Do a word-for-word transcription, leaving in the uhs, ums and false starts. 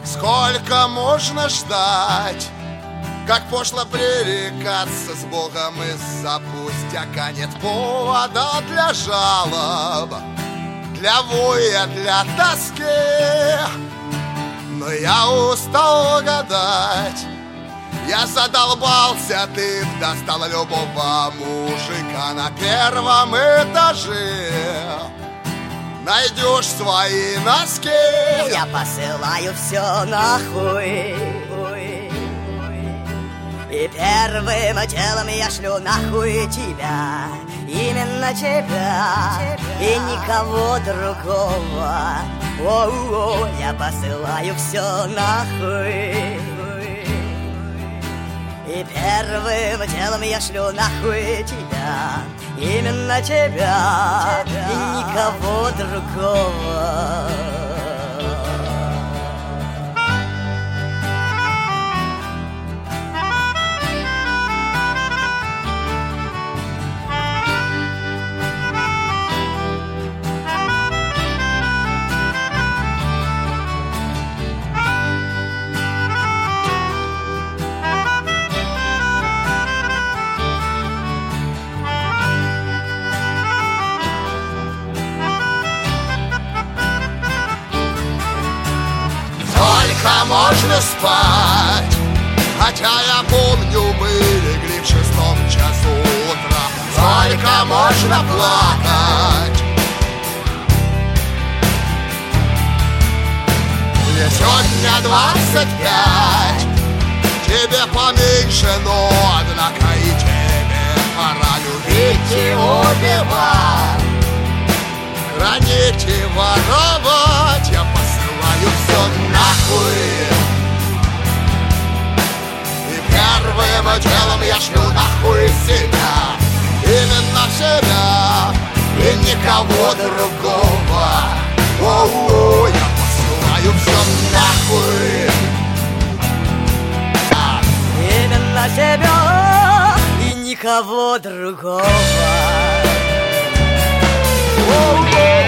Сколько можно ждать? Как пошло пререкаться с Богом из-за пустяка. Нет повода для жалоб, для воя, для тоски. Но я устал гадать, я задолбался, ты достал любого мужика на первом этаже. Найдешь свои носки, я посылаю все нахуй. И первым делом я шлю нахуй тебя, именно тебя, и никого другого. О-о-о, я посылаю все нахуй. И первым делом я шлю нахуй тебя, именно тебя, и никого другого. Можно спать, хотя я помню, мы легли в шестом часу утра. Сколько можно плакать? Мне сегодня двадцать пять, тебе поменьше, но однако и тебе пора любить и убивать, хранить и воровать. Я посылаю все нахуй. Первым делом я шлю нахуй себя, именно себя, и никого другого. О-о-о, я посылаю все нахуй. Именно себя, и никого другого. О-о-о.